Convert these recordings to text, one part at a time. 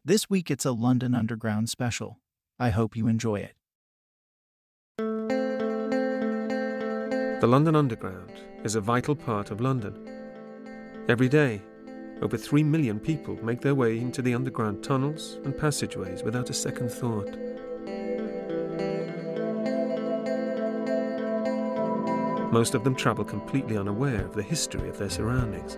This week it's a London Underground special. I hope you enjoy it. The London Underground is a vital part of London. Every day, over 3 million people make their way into the underground tunnels and passageways without a second thought. Most of them travel completely unaware of the history of their surroundings.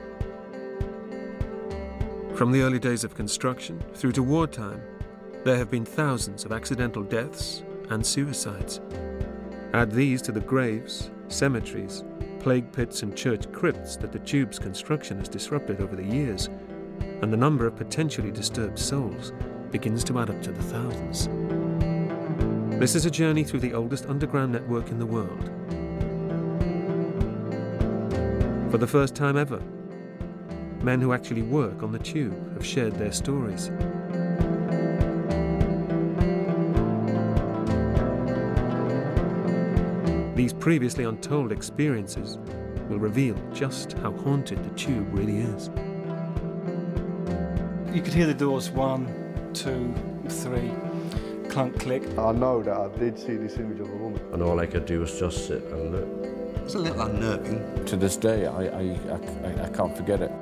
From the early days of construction through to wartime, there have been thousands of accidental deaths and suicides. Add these to the graves, cemeteries, plague pits and church crypts that the tube's construction has disrupted over the years, and the number of potentially disturbed souls begins to add up to the thousands. This is a journey through the oldest underground network in the world. For the first time ever, men who actually work on the tube have shared their stories. These previously untold experiences will reveal just how haunted the tube really is. You could hear the doors 1, 2, 3, clunk, click. I know that I did see this image of a woman. And all I could do was just sit and look. It's a little unnerving. To this day, I can't forget it.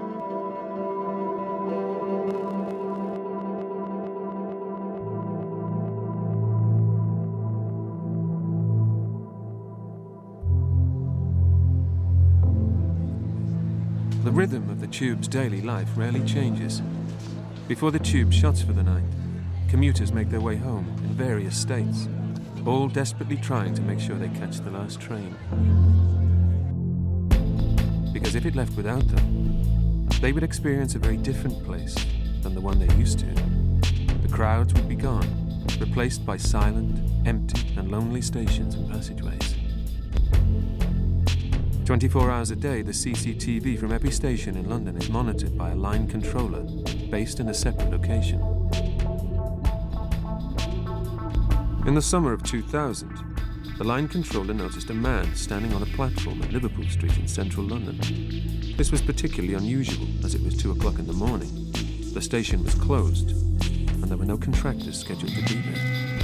The rhythm of the tube's daily life rarely changes. Before the tube shuts for the night, commuters make their way home in various states, all desperately trying to make sure they catch the last train. Because if it left without them, they would experience a very different place than the one they're used to. The crowds would be gone, replaced by silent, empty and lonely stations and passageways. 24 hours a day, the CCTV from every station in London is monitored by a line controller based in a separate location. In the summer of 2000, the line controller noticed a man standing on a platform at Liverpool Street in central London. This was particularly unusual as it was 2 o'clock in the morning. The station was closed and there were no contractors scheduled to be there.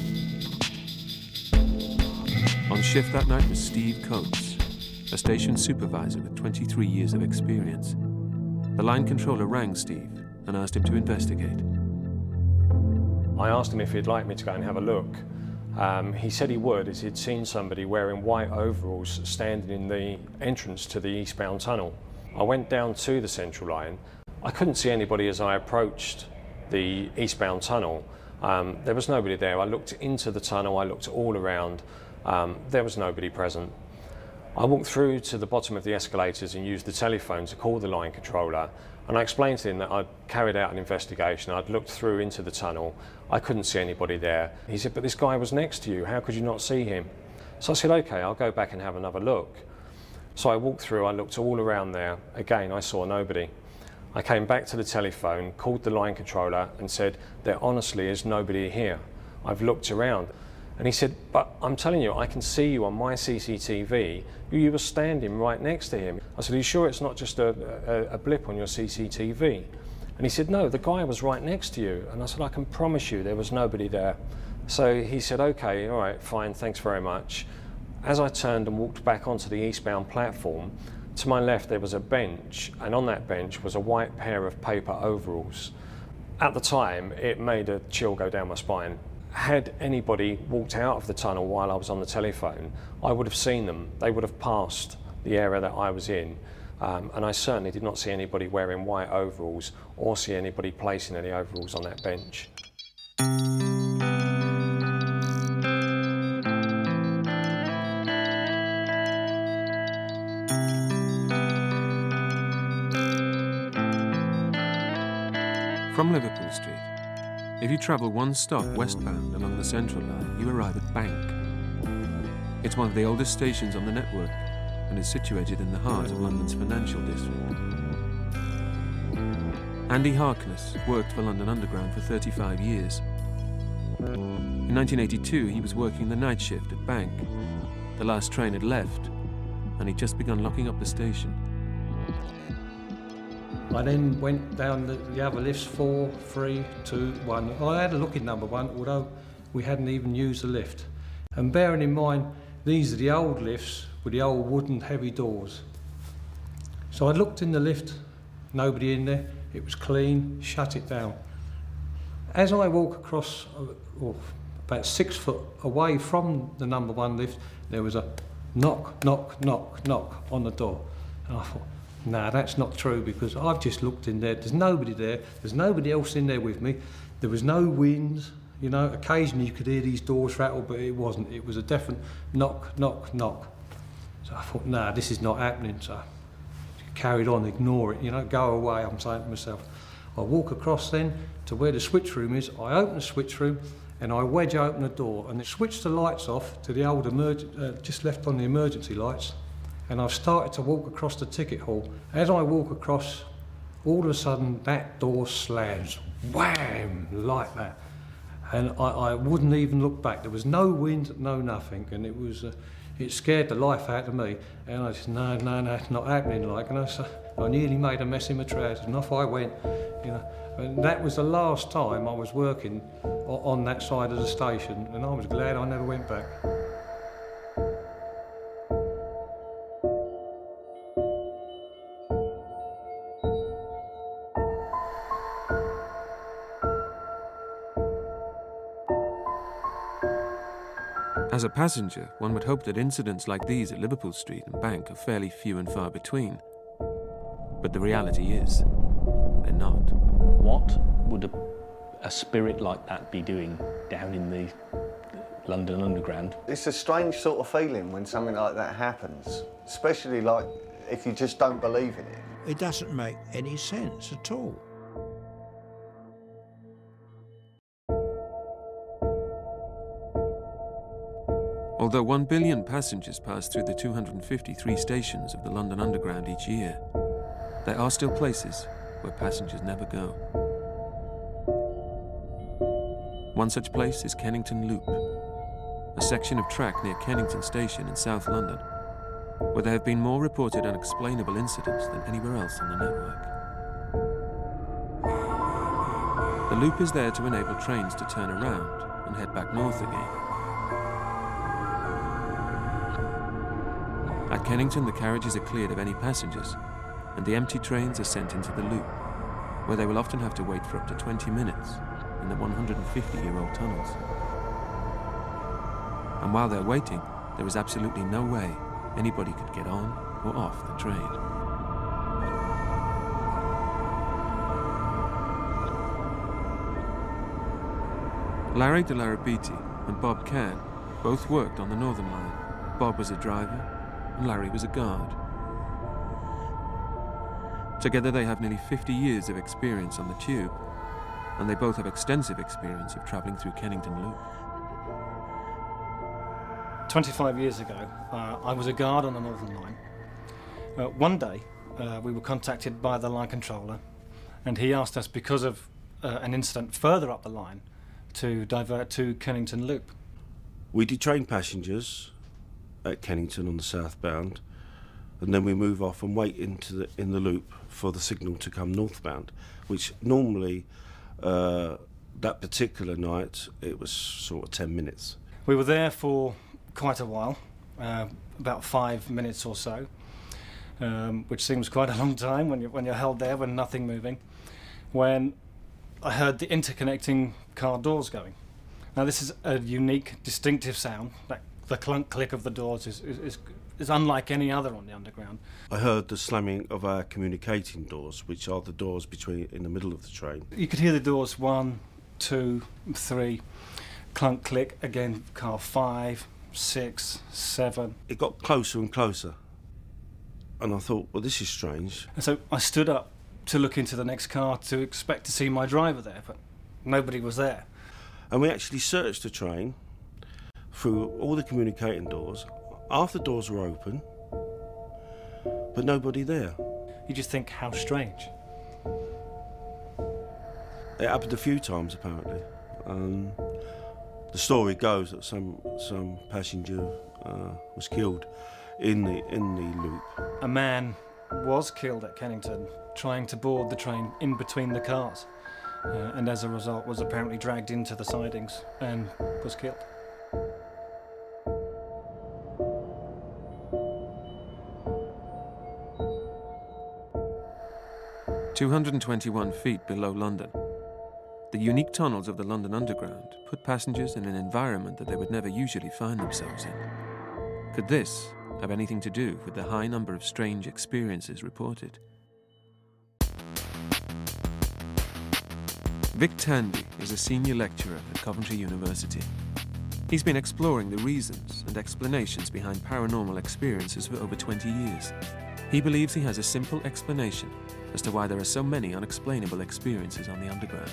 On shift that night was Steve Coates, a station supervisor with 23 years of experience. The line controller rang Steve and asked him to investigate. I asked him if he'd like me to go and have a look. He said he would, as he'd seen somebody wearing white overalls standing in the entrance to the eastbound tunnel. I went down to the central line. I couldn't see anybody as I approached the eastbound tunnel. There was nobody there. I looked into the tunnel, I looked all around. There was nobody present. I walked through to the bottom of the escalators and used the telephone to call the line controller, and I explained to him that I'd carried out an investigation. I'd looked through into the tunnel. I couldn't see anybody there. He said, "But this guy was next to you. How could you not see him?" So I said, "Okay, I'll go back and have another look." So I walked through, I looked all around there. Again, I saw nobody. I came back to the telephone, called the line controller and said, "There honestly is nobody here. I've looked around." And he said, "But I'm telling you, I can see you on my CCTV. You were standing right next to him." I said, "Are you sure it's not just a blip on your CCTV?" And he said, "No, the guy was right next to you." And I said, "I can promise you there was nobody there." So he said, "Okay, all right, fine, thanks very much." As I turned and walked back onto the eastbound platform, to my left there was a bench, and on that bench was a white pair of paper overalls. At the time, it made a chill go down my spine. Had anybody walked out of the tunnel while I was on the telephone, I would have seen them. They would have passed the area that I was in. And I certainly did not see anybody wearing white overalls or see anybody placing any overalls on that bench. From Liverpool Street, if you travel one stop westbound along the Central Line, you arrive at Bank. It's one of the oldest stations on the network and is situated in the heart of London's financial district. Andy Harkness worked for London Underground for 35 years. In 1982, he was working the night shift at Bank. The last train had left, and he'd just begun locking up the station. I then went down the other lifts, 4, 3, 2, 1. I had a look in number 1, although we hadn't even used the lift. And bearing in mind, these are the old lifts with the old wooden heavy doors. So I looked in the lift, nobody in there, it was clean, shut it down. As I walk across, about 6 foot away from the number 1 lift, there was a knock, knock, knock, knock on the door. And I thought, nah, that's not true, because I've just looked in there, there's nobody there, there's nobody else in there with me, there was no wind, you know, occasionally you could hear these doors rattle, but it wasn't, it was a definite knock, knock, knock. So I thought, nah, this is not happening, so I carried on, ignore it, you know, go away, I'm saying to myself. I walk across then to where the switch room is, I open the switch room, and I wedge open the door, and it switched the lights off to the old just left on the emergency lights, and I've started to walk across the ticket hall. As I walk across, all of a sudden that door slams, wham, like that. And I wouldn't even look back. There was no wind, no nothing, and it scared the life out of me. And I said, no, that's not happening, like, and I nearly made a mess in my trousers, and off I went, you know. And that was the last time I was working on that side of the station, and I was glad I never went back. As a passenger, one would hope that incidents like these at Liverpool Street and Bank are fairly few and far between. But the reality is, they're not. What would a spirit like that be doing down in the London Underground? It's a strange sort of feeling when something like that happens, especially like if you just don't believe in it. It doesn't make any sense at all. Although 1 billion passengers pass through the 253 stations of the London Underground each year, there are still places where passengers never go. One such place is Kennington Loop, a section of track near Kennington Station in South London, where there have been more reported unexplainable incidents than anywhere else on the network. The loop is there to enable trains to turn around and head back north again. At Kennington, the carriages are cleared of any passengers, and the empty trains are sent into the loop, where they will often have to wait for up to 20 minutes in the 150-year-old tunnels. And while they're waiting, there is absolutely no way anybody could get on or off the train. Larry de Larrabiti and Bob Cann both worked on the Northern Line. Bob was a driver, and Larry was a guard. Together they have nearly 50 years of experience on the tube, and they both have extensive experience of travelling through Kennington Loop. 25 years ago, I was a guard on the Northern Line. One day, we were contacted by the line controller, and he asked us, because of an incident further up the line, to divert to Kennington Loop. We detrain passengers at Kennington on the southbound, and then we move off and wait in the loop for the signal to come northbound, which normally, that particular night, it was sort of 10 minutes. We were there for quite a while, about 5 minutes or so, which seems quite a long time when you're held there with nothing moving, when I heard the interconnecting car doors going. Now this is a unique, distinctive sound. The clunk click of the doors is unlike any other on the Underground. I heard the slamming of our communicating doors, which are the doors in the middle of the train. You could hear the doors 1, 2, 3, clunk click, again car 5, 6, 7. It got closer and closer, and I thought, well, this is strange. And so I stood up to look into the next car to expect to see my driver there, but nobody was there. And we actually searched the train through all the communicating doors. Half the doors were open, but nobody there. You just think, how strange. It happened a few times, apparently. The story goes that some passenger was killed in the loop. A man was killed at Kennington trying to board the train in between the cars, and as a result was apparently dragged into the sidings and was killed. "221 feet below London. The unique tunnels of the London Underground put passengers in an environment that they would never usually find themselves in. Could this have anything to do with the high number of strange experiences reported? Vic Tandy is a senior lecturer at Coventry University. He's been exploring the reasons and explanations behind paranormal experiences for over 20 years. He believes he has a simple explanation as to why there are so many unexplainable experiences on the Underground.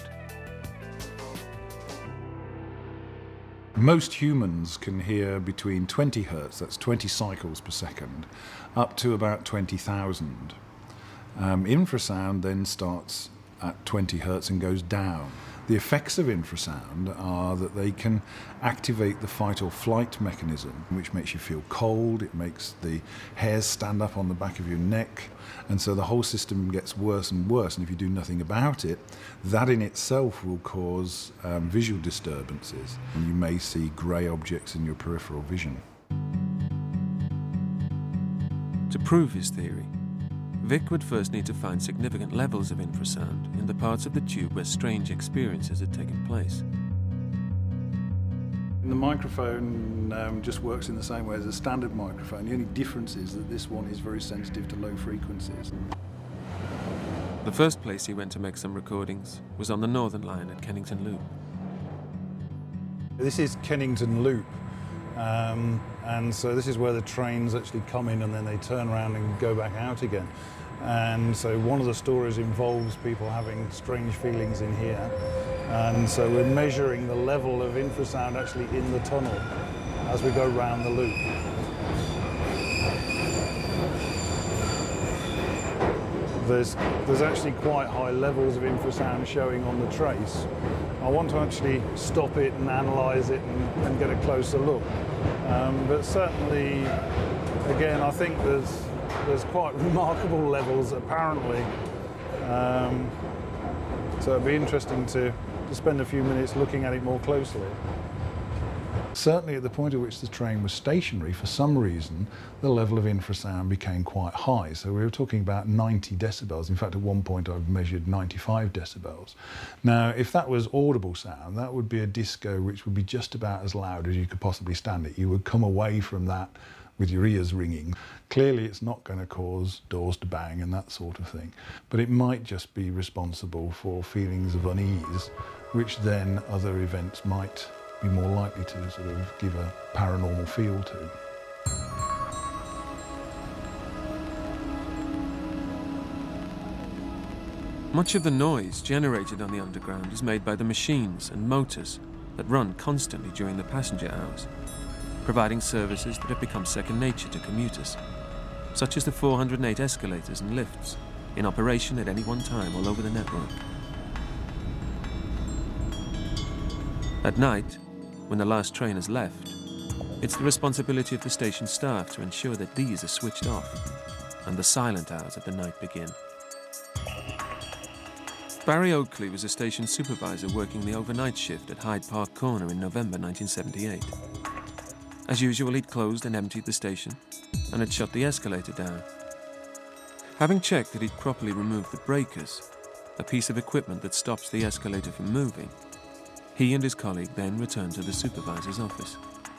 Most humans can hear between 20 hertz, that's 20 cycles per second, up to about 20,000. Infrasound then starts at 20 hertz and goes down. The effects of infrasound are that they can activate the fight or flight mechanism, which makes you feel cold, it makes the hairs stand up on the back of your neck, and so the whole system gets worse and worse, and if you do nothing about it, that in itself will cause visual disturbances, and you may see grey objects in your peripheral vision. To prove his theory, Vic would first need to find significant levels of infrasound in the parts of the tube where strange experiences had taken place. The microphone just works in the same way as a standard microphone. The only difference is that this one is very sensitive to low frequencies. The first place he went to make some recordings was on the Northern Line at Kennington Loop. This is Kennington Loop, and so this is where the trains actually come in and then they turn around and go back out again. And so one of the stories involves people having strange feelings in here, and so we're measuring the level of infrasound actually in the tunnel as we go round the loop. There's actually quite high levels of infrasound showing on the trace. I want to actually stop it and analyse it and get a closer look. But certainly, again, I think there's quite remarkable levels apparently. So it'd be interesting to spend a few minutes looking at it more closely. Certainly at the point at which the train was stationary, for some reason, the level of infrasound became quite high. So we were talking about 90 decibels. In fact, at one point I've measured 95 decibels. Now, if that was audible sound, that would be a disco which would be just about as loud as you could possibly stand it. You would come away from that with your ears ringing. Clearly it's not going to cause doors to bang and that sort of thing, but it might just be responsible for feelings of unease, which then other events might be more likely to sort of give a paranormal feel to. Much of the noise generated on the Underground is made by the machines and motors that run constantly during the passenger hours, providing services that have become second nature to commuters, such as the 408 escalators and lifts in operation at any one time all over the network. At night, when the last train has left, it's the responsibility of the station staff to ensure that these are switched off and the silent hours of the night begin. Barry Oakley was a station supervisor working the overnight shift at Hyde Park Corner in November 1978. As usual, he'd closed and emptied the station and had shut the escalator down. Having checked that he'd properly removed the breakers, a piece of equipment that stops the escalator from moving, he and his colleague then returned to the supervisor's office.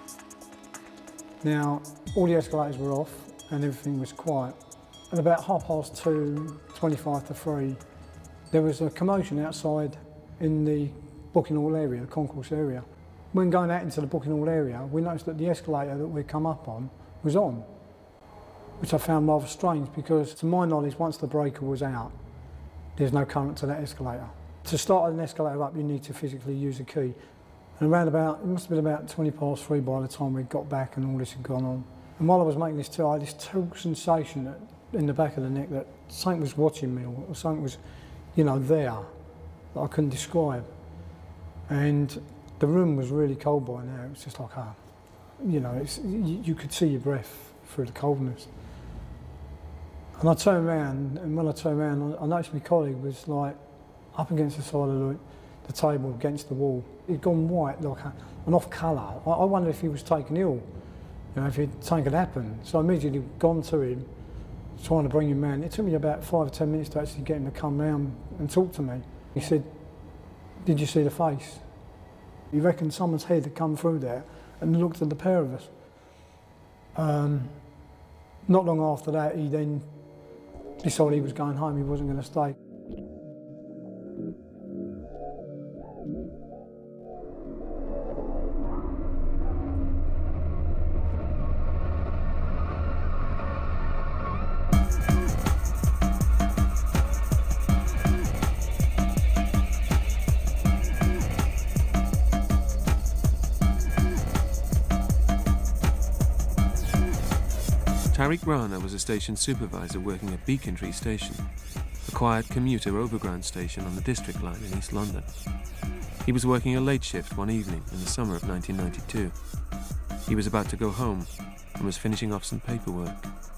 Now, all the escalators were off and everything was quiet. At about 2:30, 25 to 3, there was a commotion outside in the booking hall area, the concourse area. When going out into the booking hall area, we noticed that the escalator that we'd come up on was on, which I found rather strange because, to my knowledge, once the breaker was out, there's no current to that escalator. To start an escalator up, you need to physically use a key. And around about, it must have been about 3:20 by the time we got back and all this had gone on. And while I was making this tour, I had this terrible sensation that, in the back of the neck that something was watching me or something was, you know, there that I couldn't describe. And the room was really cold by now. It was just like, you know, you could see your breath through the coldness. And I turned around, and when I turned around, I noticed my colleague was like up against the side of the table, against the wall. He'd gone white, like an off colour. I wondered if he was taken ill, you know, if something had happened. So I immediately gone to him, trying to bring him round. It took me about 5 or 10 minutes to actually get him to come round and talk to me. He said, "Did you see the face?" He reckoned someone's head had come through there and looked at the pair of us. Not long after that, he then decided he was going home, he wasn't going to stay. Tariq Rana was a station supervisor working at Beacon Tree Station, a quiet commuter overground station on the District Line in East London. He was working a late shift one evening in the summer of 1992. He was about to go home and was finishing off some paperwork.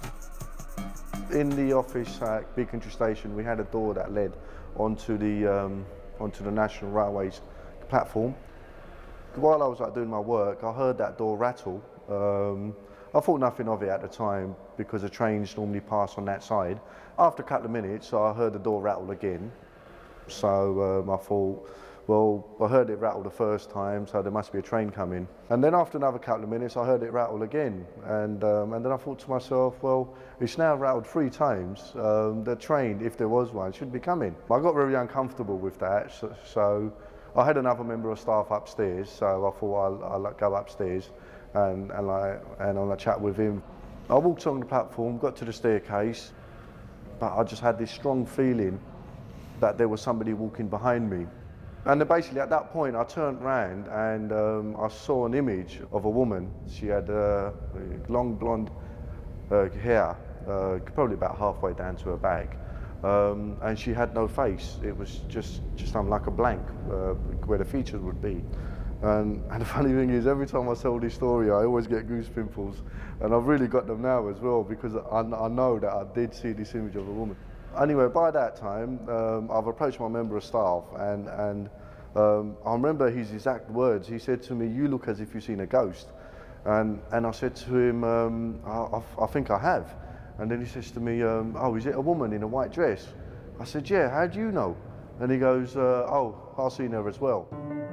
In the office at Beacon Tree Station, we had a door that led onto the National Railways platform. While I was doing my work, I heard that door rattle. I thought nothing of it at the time because the trains normally pass on that side. After a couple of minutes, I heard the door rattle again. So I thought, well, I heard it rattle the first time, so there must be a train coming. And then after another couple of minutes, I heard it rattle again. And then I thought to myself, well, it's now rattled 3 times. The train, if there was one, should be coming. I got very uncomfortable with that, so I had another member of staff upstairs, so I thought I'll go upstairs and I'll chat with him. I walked on the platform, got to the staircase, but I just had this strong feeling that there was somebody walking behind me. And then basically at that point I turned around and I saw an image of a woman. She had long blonde hair, probably about halfway down to her back, and she had no face. It was just like a blank where the features would be. And the funny thing is, every time I tell this story, I always get goose pimples, and I've really got them now as well because I know that I did see this image of a woman. Anyway, by that time, I've approached my member of staff, and I remember his exact words. He said to me, "You look as if you've seen a ghost," and I said to him, I think I have." And then he says to me, "Oh, is it a woman in a white dress?" I said, "Yeah, how do you know?" And he goes, "Oh, I've seen her as well."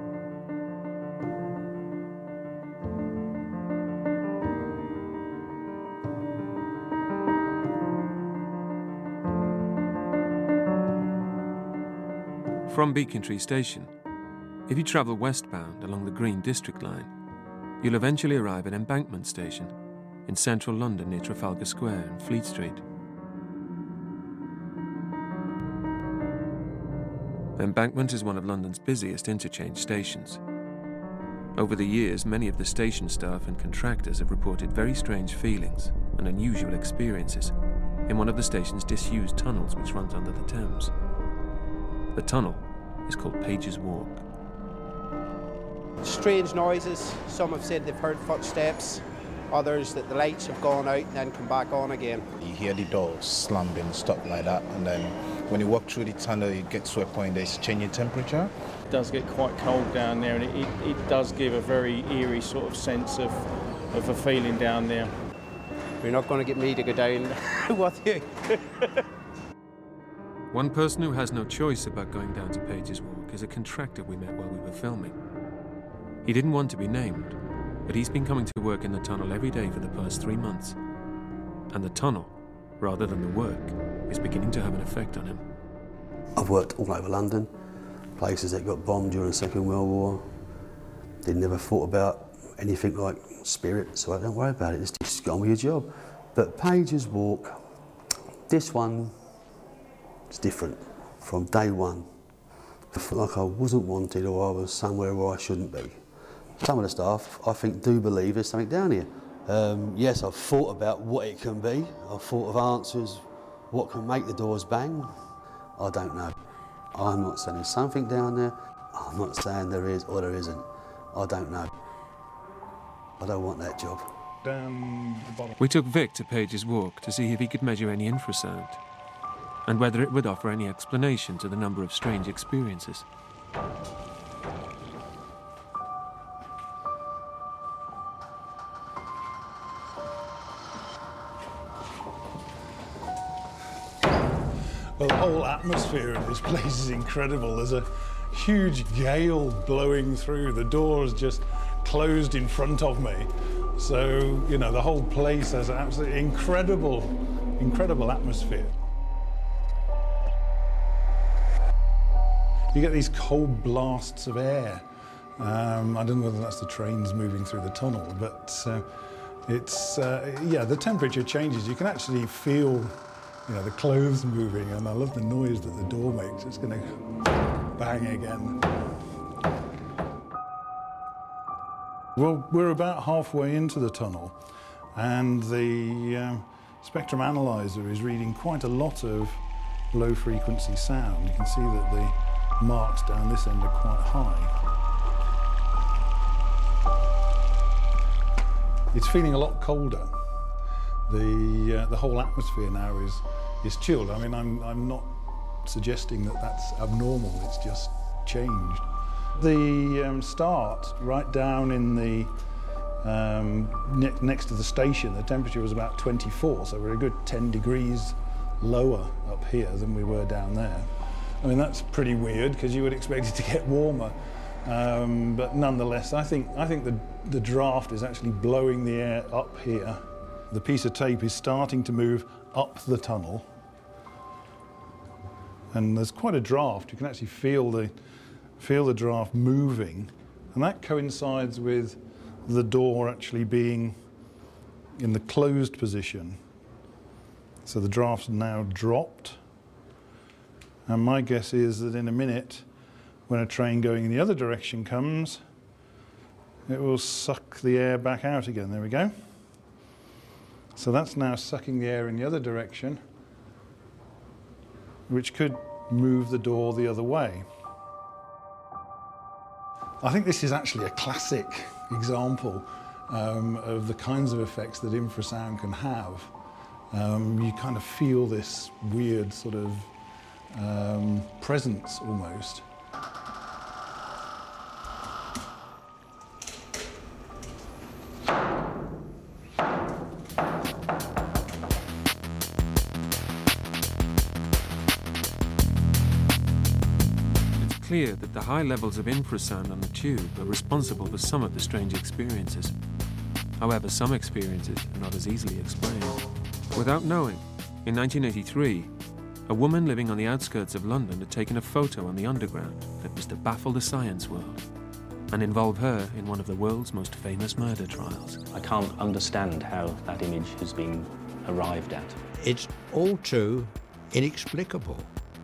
From Beacon Tree Station, if you travel westbound along the Green District Line, you'll eventually arrive at Embankment Station in central London near Trafalgar Square and Fleet Street. Embankment is one of London's busiest interchange stations. Over the years, many of the station staff and contractors have reported very strange feelings and unusual experiences in one of the station's disused tunnels which runs under the Thames. The tunnel is called Page's Walk. Strange noises. Some have said they've heard footsteps, others that the lights have gone out and then come back on again. You hear the doors slamming, stuff like that, and then when you walk through the tunnel, you get to a point there's changing temperature. It does get quite cold down there, and it does give a very eerie sort of sense of a feeling down there. You're not going to get me to go down with you. One person who has no choice about going down to Page's Walk is a contractor we met while we were filming. He didn't want to be named, but he's been coming to work in the tunnel every day for the past 3 months. And the tunnel, rather than the work, is beginning to have an effect on him. I've worked all over London, places that got bombed during the Second World War. They never thought about anything like spirit, so I don't worry about it, just get on with your job. But Page's Walk, this one, it's different from day one. I felt like I wasn't wanted or I was somewhere where I shouldn't be. Some of the staff, I think, do believe there's something down here. Yes, I've thought about what it can be. I've thought of answers, what can make the doors bang. I don't know. I'm not saying there's something down there. I'm not saying there is or there isn't. I don't know. I don't want that job. down the bottom. We took Vic to Page's Walk to see if he could measure any infrasound and whether it would offer any explanation to the number of strange experiences. Well, the whole atmosphere of this place is incredible. There's a huge gale blowing through. The door's just closed in front of me. So, you know, the whole place has an absolutely incredible atmosphere. You get these cold blasts of air. I don't know whether that's the trains moving through the tunnel, but yeah, the temperature changes. You can actually feel, you know, the clothes moving, and I love the noise that the door makes. It's going to bang again. Well, we're about halfway into the tunnel, and the spectrum analyzer is reading quite a lot of low-frequency sound. You can see that the marks down this end are quite high. It's feeling a lot colder. The whole atmosphere now is chilled. I mean, I'm not suggesting that that's abnormal, it's just changed. The start, right down in the next to the station, the temperature was about 24, so we're a good 10 degrees lower up here than we were down there. I mean, that's pretty weird because you would expect it to get warmer, but nonetheless, I think the draft is actually blowing the air up here. The piece of tape is starting to move up the tunnel, and there's quite a draft. You can actually feel the draft moving, and that coincides with the door actually being in the closed position. So the draft's now dropped, and my guess is that in a minute, when a train going in the other direction comes, it will suck the air back out again. There we go. So that's now sucking the air in the other direction, which could move the door the other way. I think this is actually a classic example of the kinds of effects that infrasound can have. You kind of feel this weird sort of presence almost. Clear that the high levels of infrasound on the tube are responsible for some of the strange experiences. However, some experiences are not as easily explained. Without knowing, in 1983, a woman living on the outskirts of London had taken a photo on the Underground that was to baffle the science world and involve her in one of the world's most famous murder trials. I can't understand how that image has been arrived at. It's all too inexplicable.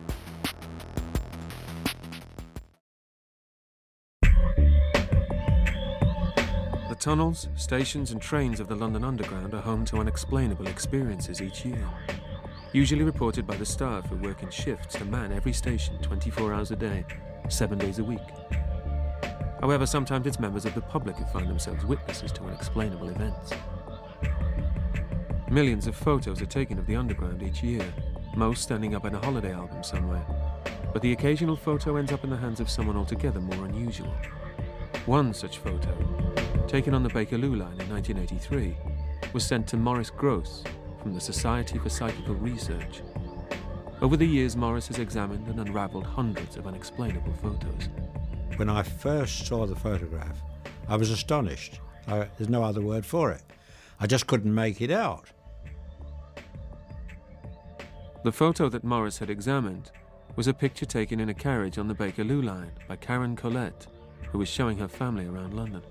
The tunnels, stations and trains of the London Underground are home to unexplainable experiences each year, usually reported by the staff who work in shifts to man every station 24 hours a day, 7 days a week. However, sometimes it's members of the public who find themselves witnesses to unexplainable events. Millions of photos are taken of the Underground each year, most ending up in a holiday album somewhere, but the occasional photo ends up in the hands of someone altogether more unusual. One such photo, taken on the Bakerloo line in 1983, was sent to Maurice Gross from the Society for Psychical Research. Over the years, Maurice has examined and unravelled hundreds of unexplainable photos. When I first saw the photograph, I was astonished. There's no other word for it. I just couldn't make it out. The photo that Maurice had examined was a picture taken in a carriage on the Bakerloo line by Karen Collette, who was showing her family around London.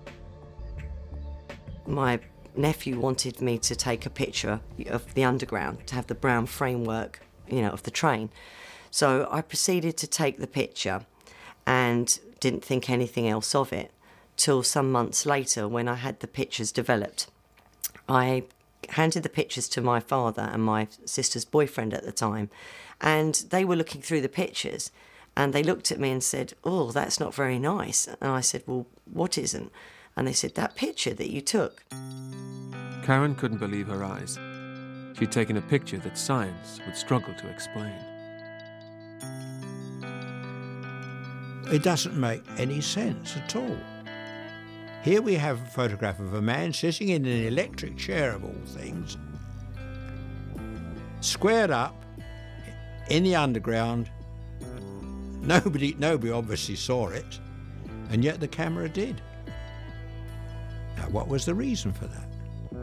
My nephew wanted me to take a picture of the Underground, to have the brown framework, you know, of the train. So I proceeded to take the picture and didn't think anything else of it till some months later when I had the pictures developed. I handed the pictures to my father and my sister's boyfriend at the time, and they were looking through the pictures and they looked at me and said, "Oh, that's not very nice." And I said, "Well, what isn't?" And they said, that picture that you took. Karen couldn't believe her eyes. She'd taken a picture that science would struggle to explain. It doesn't make any sense at all. Here we have a photograph of a man sitting in an electric chair, of all things, squared up in the underground. Nobody obviously saw it, and yet the camera did. Now, what was the reason for that?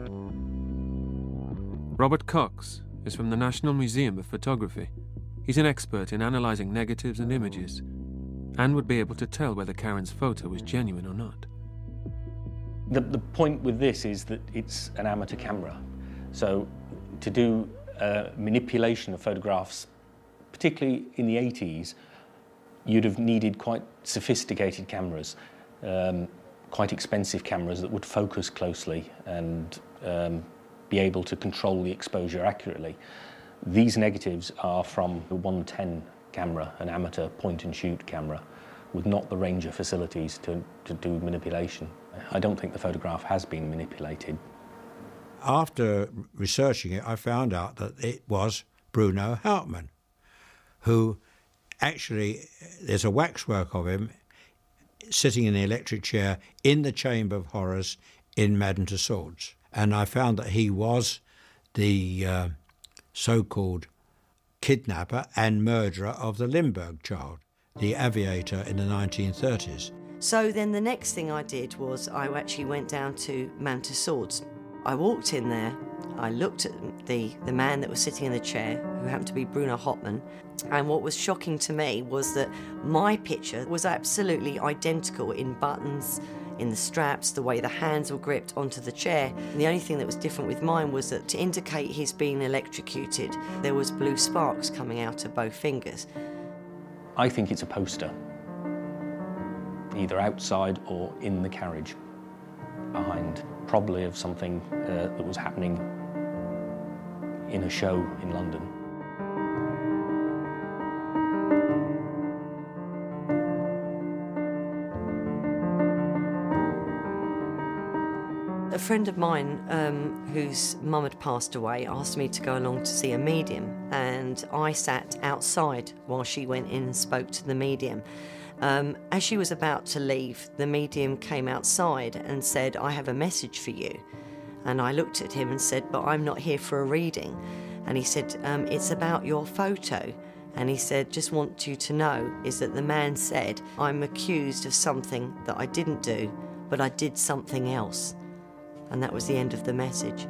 Robert Cox is from the National Museum of Photography. He's an expert in analysing negatives and images, and would be able to tell whether Karen's photo was genuine or not. The point with this is that it's an amateur camera. So to do manipulation of photographs, particularly in the 80s, you'd have needed quite sophisticated cameras, quite expensive cameras that would focus closely and be able to control the exposure accurately. These negatives are from the 110 camera, an amateur point-and-shoot camera, with not the range of facilities to do manipulation. I don't think the photograph has been manipulated. After researching it, I found out that it was Bruno Hauptmann, who actually, there's a waxwork of him sitting in the electric chair in the Chamber of Horrors in Madame Tussauds. And I found that he was the so-called kidnapper and murderer of the Limburg child, the aviator in the 1930s. So then the next thing I did was I actually went down to Madame Tussauds. I walked in there, I looked at the man that was sitting in the chair, who happened to be Bruno Hauptmann, and what was shocking to me was that my picture was absolutely identical in buttons, in the straps, the way the hands were gripped onto the chair. And the only thing that was different with mine was that to indicate he's been electrocuted, there was blue sparks coming out of both fingers. I think it's a poster, either outside or in the carriage behind, probably of something that was happening in a show in London. A friend of mine whose mum had passed away asked me to go along to see a medium, and I sat outside while she went in and spoke to the medium. As she was about to leave, the medium came outside and said, "I have a message for you." And I looked at him and said, "But I'm not here for a reading." And he said, "It's about your photo." And he said, "Just want you to know is that the man said, I'm accused of something that I didn't do, but I did something else." And that was the end of the message.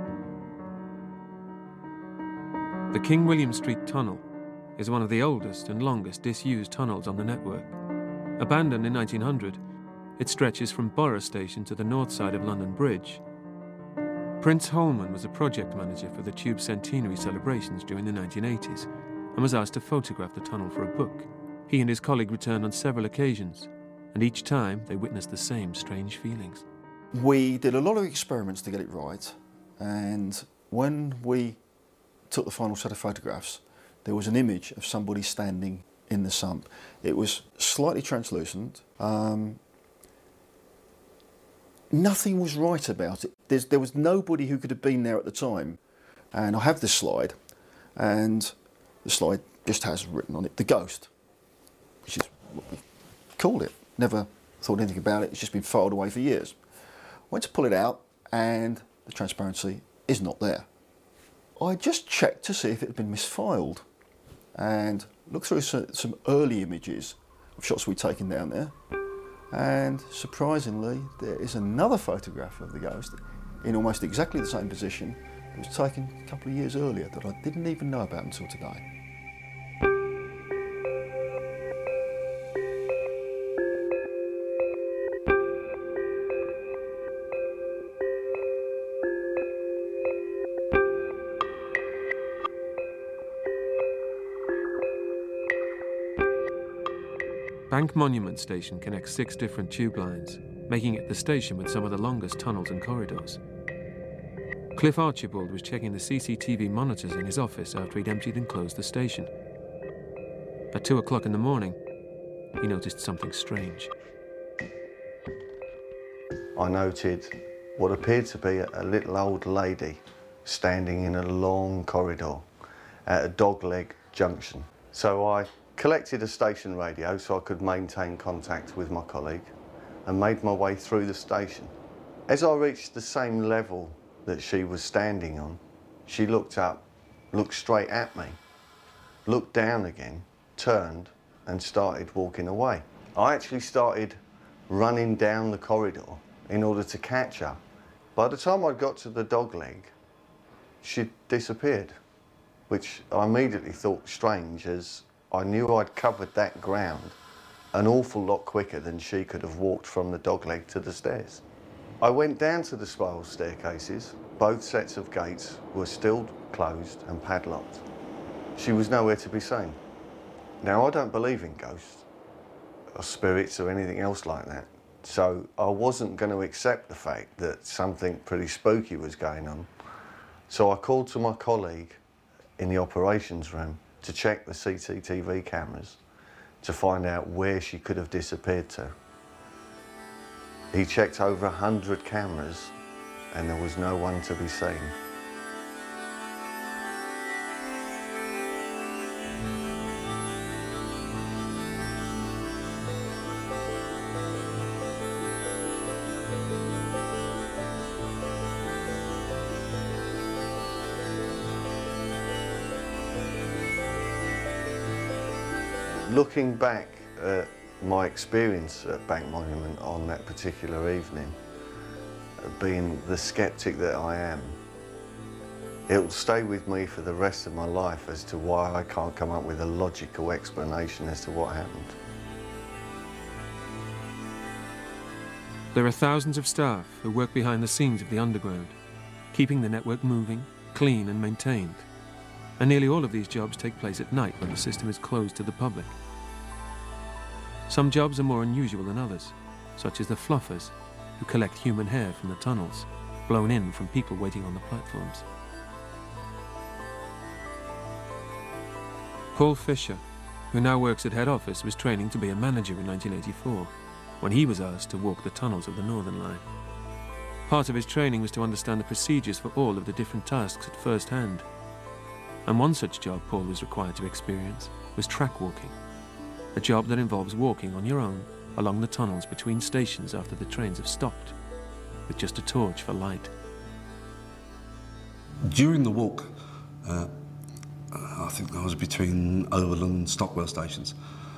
The King William Street Tunnel is one of the oldest and longest disused tunnels on the network. Abandoned in 1900, it stretches from Borough Station to the north side of London Bridge. Prince Holman was a project manager for the Tube centenary celebrations during the 1980s and was asked to photograph the tunnel for a book. He and his colleague returned on several occasions, and each time they witnessed the same strange feelings. We did a lot of experiments to get it right, and when we took the final set of photographs, there was an image of somebody standing in the sump. It was slightly translucent. Nothing was right about it. There was nobody who could have been there at the time. And I have this slide, and the slide just has written on it, "The Ghost," which is what we called it. Never thought anything about it. It's just been filed away for years. Went to pull it out, and the transparency is not there. I just checked to see if it had been misfiled, and looked through some early images of shots we'd taken down there, and surprisingly there is another photograph of the ghost in almost exactly the same position that was taken a couple of years earlier that I didn't even know about until today. Bank Monument Station connects 6 different tube lines, making it the station with some of the longest tunnels and corridors. Cliff Archibald was checking the CCTV monitors in his office after he'd emptied and closed the station. At 2 o'clock in the morning, he noticed something strange. I noted what appeared to be a little old lady standing in a long corridor at a dogleg junction. So I collected a station radio so I could maintain contact with my colleague and made my way through the station. As I reached the same level that she was standing on, she looked up, looked straight at me, looked down again, turned and started walking away. I actually started running down the corridor in order to catch her. By the time I got to the dogleg, she'd disappeared, which I immediately thought strange, as I knew I'd covered that ground an awful lot quicker than she could have walked from the dogleg to the stairs. I went down to the spiral staircases. Both sets of gates were still closed and padlocked. She was nowhere to be seen. Now, I don't believe in ghosts or spirits or anything else like that, so I wasn't going to accept the fact that something pretty spooky was going on. So I called to my colleague in the operations room to check the CCTV cameras to find out where she could have disappeared to. He checked over 100 cameras and there was no one to be seen. Looking back at my experience at Bank Monument on that particular evening, being the skeptic that I am, it will stay with me for the rest of my life as to why I can't come up with a logical explanation as to what happened. There are thousands of staff who work behind the scenes of the underground, keeping the network moving, clean and maintained. And nearly all of these jobs take place at night when the system is closed to the public. Some jobs are more unusual than others, such as the fluffers, who collect human hair from the tunnels, blown in from people waiting on the platforms. Paul Fisher, who now works at head office, was training to be a manager in 1984, when he was asked to walk the tunnels of the Northern Line. Part of his training was to understand the procedures for all of the different tasks at first hand. And one such job Paul was required to experience was track walking, a job that involves walking on your own along the tunnels between stations after the trains have stopped, with just a torch for light. During the walk, I think I was between Oval and Stockwell stations,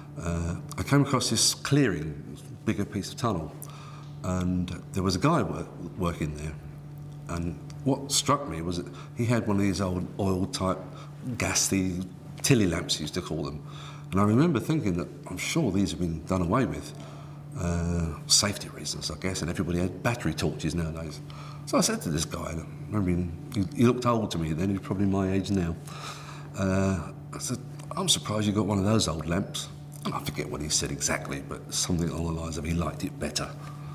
I came across this clearing, bigger piece of tunnel, and there was a guy working there. And what struck me was that he had one of these old oil-type, gassy tilly lamps, he used to call them. And I remember thinking that I'm sure these have been done away with. Safety reasons, I guess, and everybody had battery torches nowadays. So I said to this guy, I mean, he looked old to me then, he was probably my age now. I said, I'm surprised you got one of those old lamps. And I forget what he said exactly, but something along the lines of he liked it better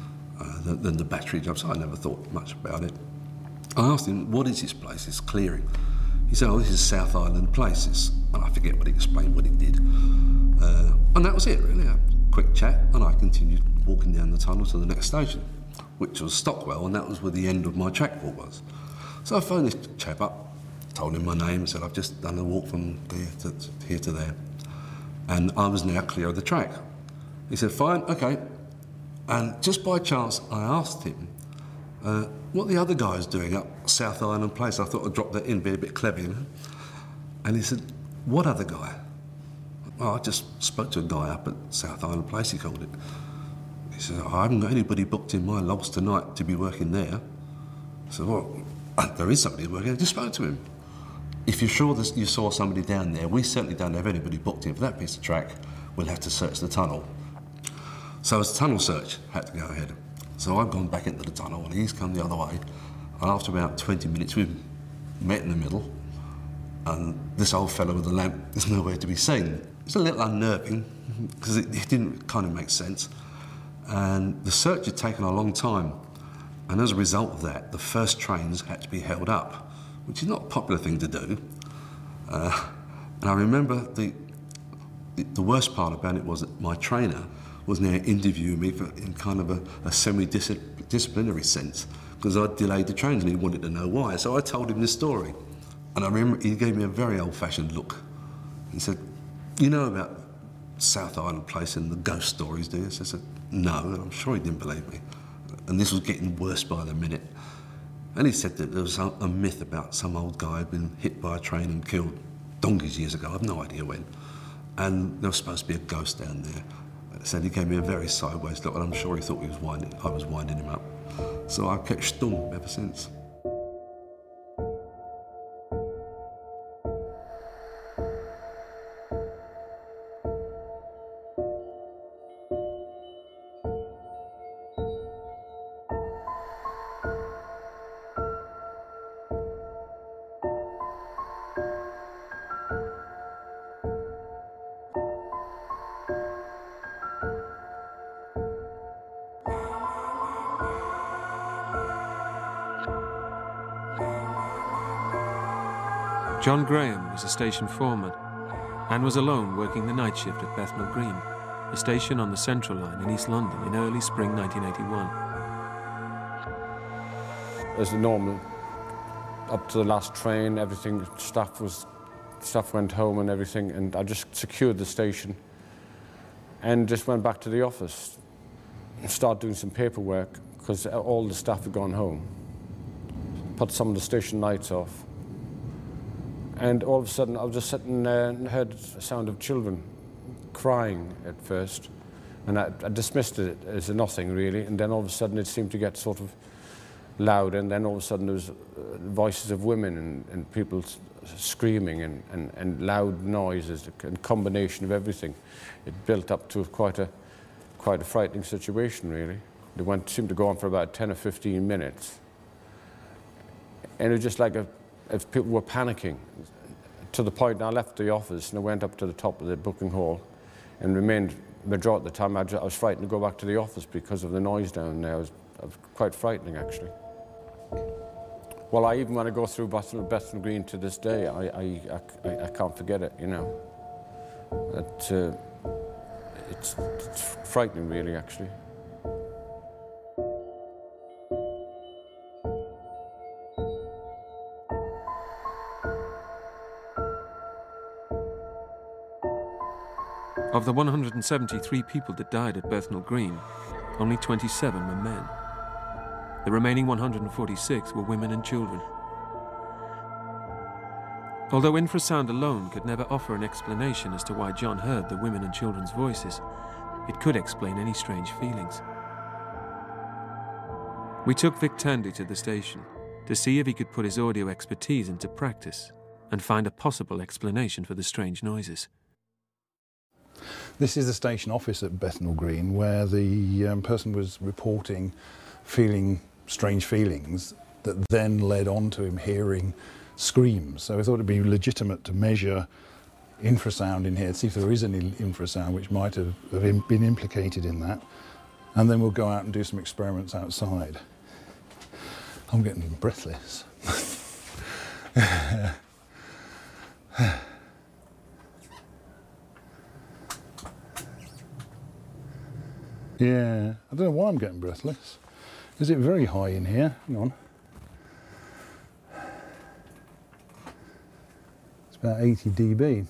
than the battery job, so I never thought much about it. I asked him, what is this place, this clearing? He said, oh, this is South Island Places. And I forget what he explained, what he did. And that was it, really. A quick chat, and I continued walking down the tunnel to the next station, which was Stockwell, and that was where the end of my track walk was. So I phoned this chap up, told him my name, and said, I've just done a walk from here to there. And I was now clear of the track. He said, fine, OK. And just by chance, I asked him what the other guy was doing up South Island Place. I thought I'd drop that in, be a bit clever, you know. And he said, what other guy? Well, I just spoke to a guy up at South Island Place, he called it. He said, I haven't got anybody booked in my logs tonight to be working there. I said, well, there is somebody working there. Just spoke to him. If you're sure that you saw somebody down there, we certainly don't have anybody booked in for that piece of track. We'll have to search the tunnel. So as the tunnel search had to go ahead. So I've gone back into the tunnel and he's come the other way. And after about 20 minutes, we've met in the middle. And this old fellow with the lamp is nowhere to be seen. It's a little unnerving because it didn't kind of make sense. And the search had taken a long time. And as a result of that, the first trains had to be held up, which is not a popular thing to do. And I remember the worst part about it was that my trainer was now interviewing me in kind of a semi-disciplinary disciplinary sense, because I'd delayed the trains and he wanted to know why. So I told him the story. And I remember he gave me a very old-fashioned look. He said, "You know about South Island Place and the ghost stories, do you?" So I said, "No," and I'm sure he didn't believe me. And this was getting worse by the minute. And he said that there was a myth about some old guy who'd been hit by a train and killed donkeys years ago. I've no idea when. And there was supposed to be a ghost down there. So he gave me a very sideways look, and I'm sure he thought I was winding him up. So I kept stum ever since. John Graham was a station foreman and was alone working the night shift at Bethnal Green, a station on the Central Line in East London in early spring 1981. As normal, up to the last train, everything, staff went home and everything, and I just secured the station and just went back to the office and started doing some paperwork because all the staff had gone home. Put some of the station lights off. And all of a sudden, I was just sitting there and heard a sound of children crying at first. And I dismissed it as a nothing, really. And then all of a sudden, it seemed to get sort of loud. And then all of a sudden, there was voices of women and people screaming and loud noises, a combination of everything. It built up to quite a frightening situation, really. It seemed to go on for about 10 or 15 minutes. And it was just like as people were panicking, to the point I left the office and I went up to the top of the booking hall and remained, majority of the time I was frightened to go back to the office because of the noise down there. It was quite frightening, actually. Well, even when I go through Bethnal Green to this day, I can't forget it, you know. It's frightening, really, actually. Of the 173 people that died at Bethnal Green, only 27 were men. The remaining 146 were women and children. Although infrasound alone could never offer an explanation as to why John heard the women and children's voices, it could explain any strange feelings. We took Vic Tandy to the station to see if he could put his audio expertise into practice and find a possible explanation for the strange noises. This is the station office at Bethnal Green, where the person was reporting feeling strange feelings that then led on to him hearing screams. So I thought it'd be legitimate to measure infrasound in here, see if there is any infrasound which might have been implicated in that. And then we'll go out and do some experiments outside. I'm getting breathless. Yeah, I don't know why I'm getting breathless. Is it very high in here? Hang on. It's about 80 dB.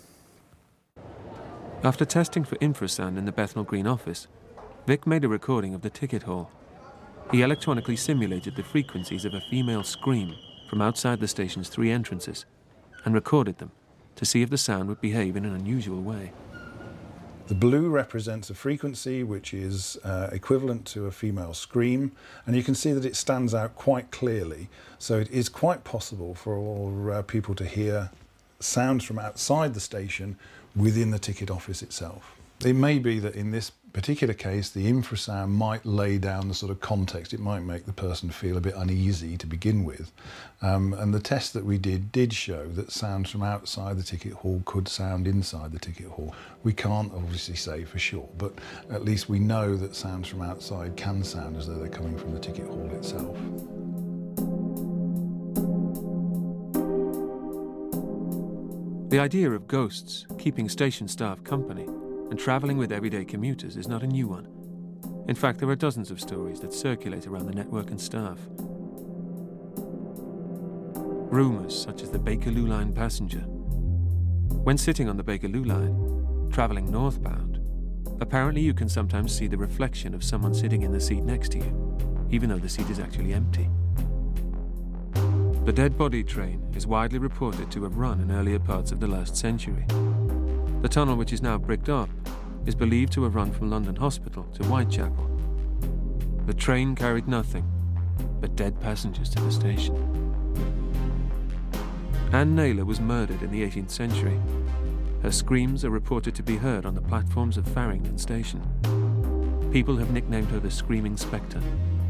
After testing for infrasound in the Bethnal Green office, Vic made a recording of the ticket hall. He electronically simulated the frequencies of a female scream from outside the station's 3 entrances and recorded them to see if the sound would behave in an unusual way. The blue represents a frequency which is equivalent to a female scream, and you can see that it stands out quite clearly. So it is quite possible for people to hear sounds from outside the station within the ticket office itself. It may be that in this particular case, the infrasound might lay down the sort of context. It might make the person feel a bit uneasy to begin with. And the test that we did show that sounds from outside the ticket hall could sound inside the ticket hall. We can't obviously say for sure, but at least we know that sounds from outside can sound as though they're coming from the ticket hall itself. The idea of ghosts keeping station staff company and travelling with everyday commuters is not a new one. In fact, there are dozens of stories that circulate around the network and staff. Rumours such as the Bakerloo Line passenger. When sitting on the Bakerloo Line, travelling northbound, apparently you can sometimes see the reflection of someone sitting in the seat next to you, even though the seat is actually empty. The dead body train is widely reported to have run in earlier parts of the last century. The tunnel, which is now bricked up, is believed to have run from London Hospital to Whitechapel. The train carried nothing but dead passengers to the station. Anne Naylor was murdered in the 18th century. Her screams are reported to be heard on the platforms of Farringdon Station. People have nicknamed her the Screaming Spectre.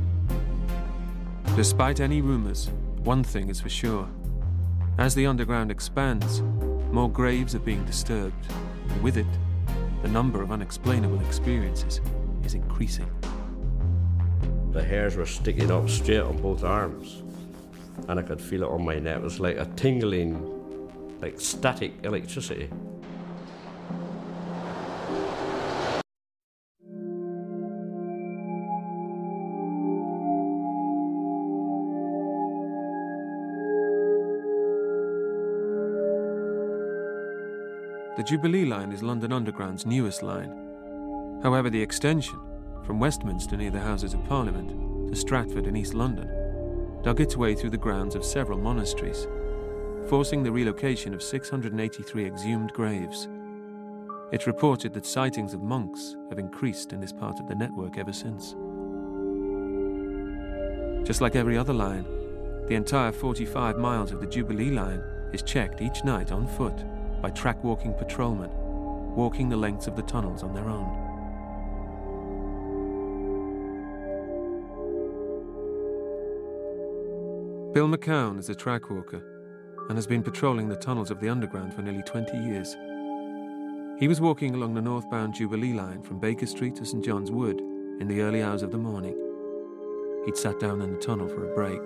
Despite any rumours, one thing is for sure. As the underground expands, more graves are being disturbed, and with it, the number of unexplainable experiences is increasing. The hairs were sticking up straight on both arms, and I could feel it on my neck. It was like a tingling, like static electricity. The Jubilee Line is London Underground's newest line. However, the extension, from Westminster near the Houses of Parliament to Stratford in East London, dug its way through the grounds of several monasteries, forcing the relocation of 683 exhumed graves. It's reported that sightings of monks have increased in this part of the network ever since. Just like every other line, the entire 45 miles of the Jubilee Line is checked each night on foot by track-walking patrolmen, walking the lengths of the tunnels on their own. Bill McCown is a track walker and has been patrolling the tunnels of the Underground for nearly 20 years. He was walking along the northbound Jubilee Line from Baker Street to St John's Wood in the early hours of the morning. He'd sat down in the tunnel for a break.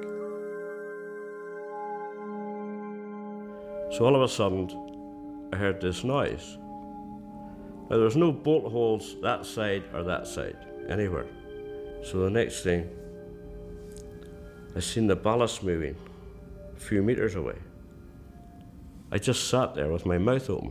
So all of a sudden, I heard this noise. Now, there was no bolt holes that side or that side, anywhere. So the next thing, I seen the ballast moving a few meters away. I just sat there with my mouth open,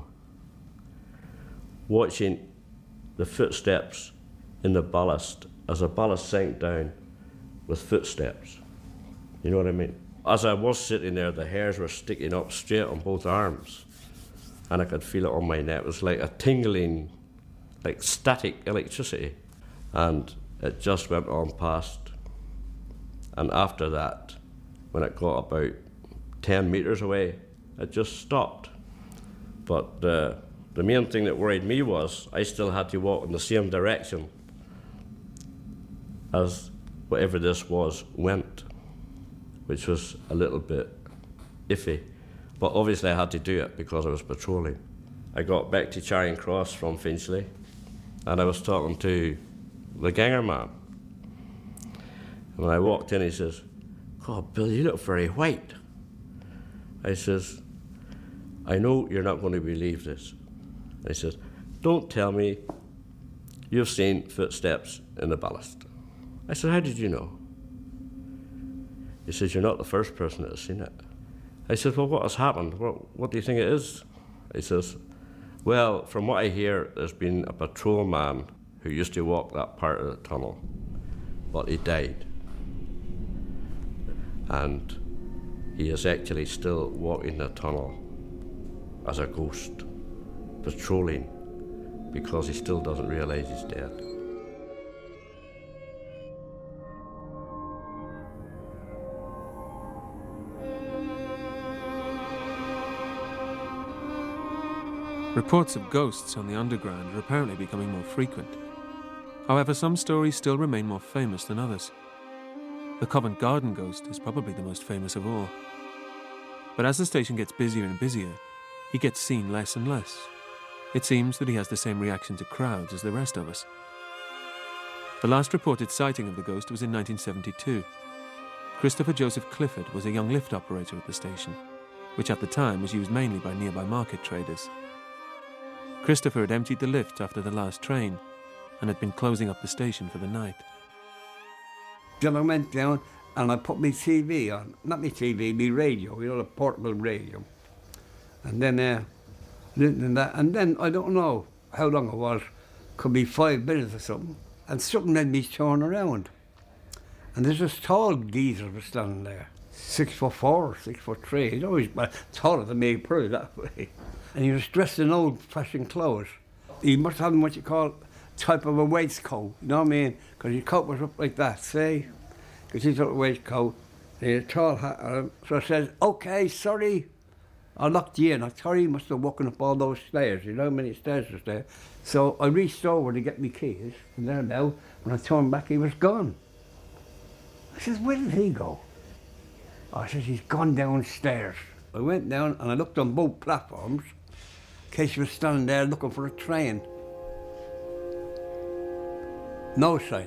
watching the footsteps in the ballast as the ballast sank down with footsteps. You know what I mean? As I was sitting there, the hairs were sticking up straight on both arms, and I could feel it on my neck. It was like a tingling, like static electricity. And it just went on past. And after that, when it got about 10 meters away, it just stopped. But the main thing that worried me was I still had to walk in the same direction as whatever this was went, which was a little bit iffy. But obviously I had to do it because I was patrolling. I got back to Charing Cross from Finchley, and I was talking to the ganger man. And when I walked in, he says, "God, Bill, you look very white." I says, "I know you're not going to believe this." He says, "Don't tell me you've seen footsteps in the ballast." I said, "How did you know?" He says, "You're not the first person that has seen it." I said, "Well, what has happened? What do you think it is?" He says, "Well, from what I hear, there's been a patrolman who used to walk that part of the tunnel, but he died. And he is actually still walking the tunnel as a ghost, patrolling, because he still doesn't realise he's dead." Reports of ghosts on the Underground are apparently becoming more frequent. However, some stories still remain more famous than others. The Covent Garden ghost is probably the most famous of all. But as the station gets busier and busier, he gets seen less and less. It seems that he has the same reaction to crowds as the rest of us. The last reported sighting of the ghost was in 1972. Christopher Joseph Clifford was a young lift operator at the station, which at the time was used mainly by nearby market traders. Christopher had emptied the lift after the last train and had been closing up the station for the night. Then I went down and I put my TV on. Not my TV, my radio, you know, the portable radio. And then, listening to that, and then I don't know how long it was, could be 5 minutes or something, and something made me turn around. And there's this tall geezer was standing there, 6'4" or 6'3". He's always taller than me, put it that way. And he was dressed in old-fashioned clothes. He must have what you call type of a waistcoat, you know what I mean? Because his coat was up like that, see? Because he's got a waistcoat, and he had a tall hat on him. So I said, OK, sorry, I locked you in. I thought he must have walking up all those stairs, you know how many stairs was there? So I reached over to get my keys, and there now, when I turned back, he was gone. I says, where did he go? I says, he's gone downstairs. I went down and I looked on both platforms in case he was standing there looking for a train. No sign.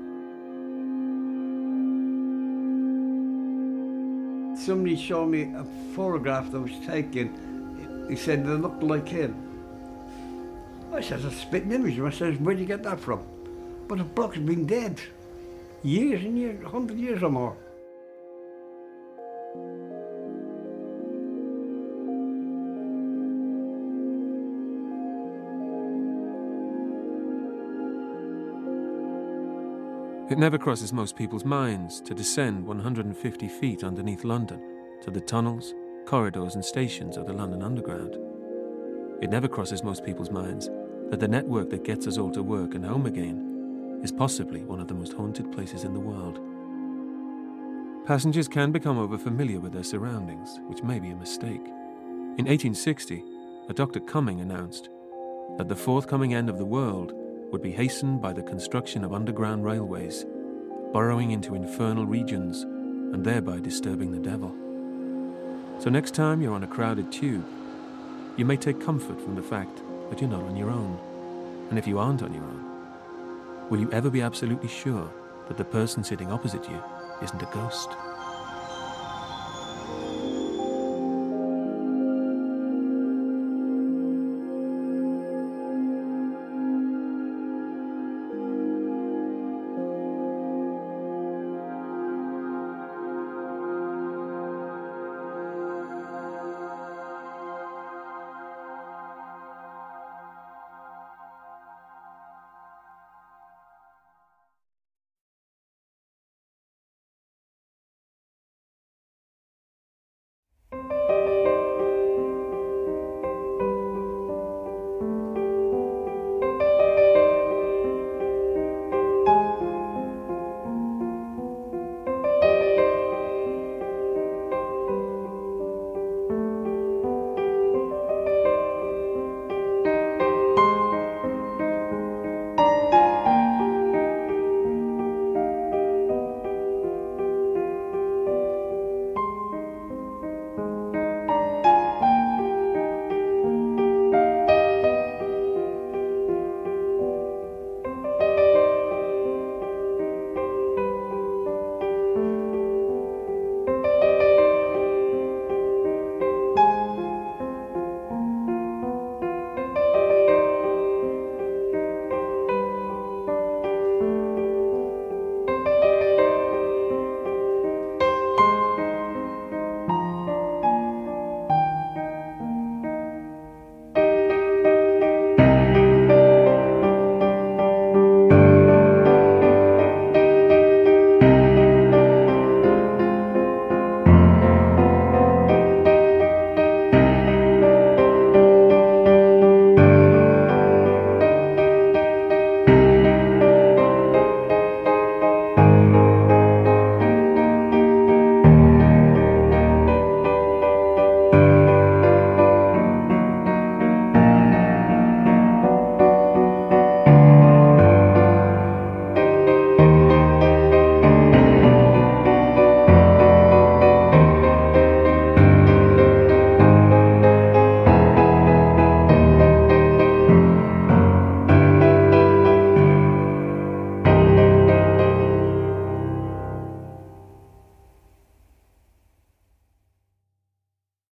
Somebody showed me a photograph that was taken. He said they looked like him. I says, a spitting image. I says, where'd you get that from? But the bloke's been dead. Years and years, 100 years or more. It never crosses most people's minds to descend 150 feet underneath London to the tunnels, corridors and stations of the London Underground. It never crosses most people's minds that the network that gets us all to work and home again is possibly one of the most haunted places in the world. Passengers can become over-familiar with their surroundings, which may be a mistake. In 1860, a Dr. Cumming announced that the forthcoming end of the world would be hastened by the construction of underground railways, burrowing into infernal regions and thereby disturbing the devil. So next time you're on a crowded tube, you may take comfort from the fact that you're not on your own. And if you aren't on your own, will you ever be absolutely sure that the person sitting opposite you isn't a ghost?